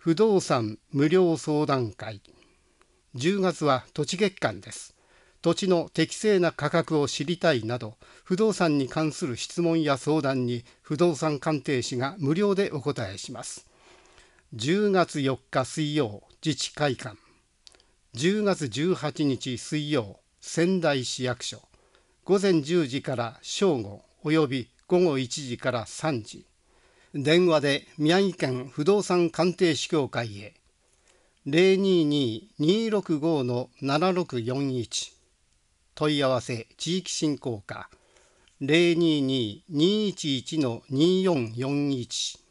不動産無料相談会。10月は土地月間です。土地の適正な価格を知りたいなど、不動産に関する質問や相談に不動産鑑定士が無料でお答えします。10月4日水曜、自治会館。10月18日水曜、仙台市役所。午前10時から正午および午後1時から3時。電話で宮城県不動産鑑定士協会へ。022-265-7641。問い合わせ地域振興課。022-211-2441。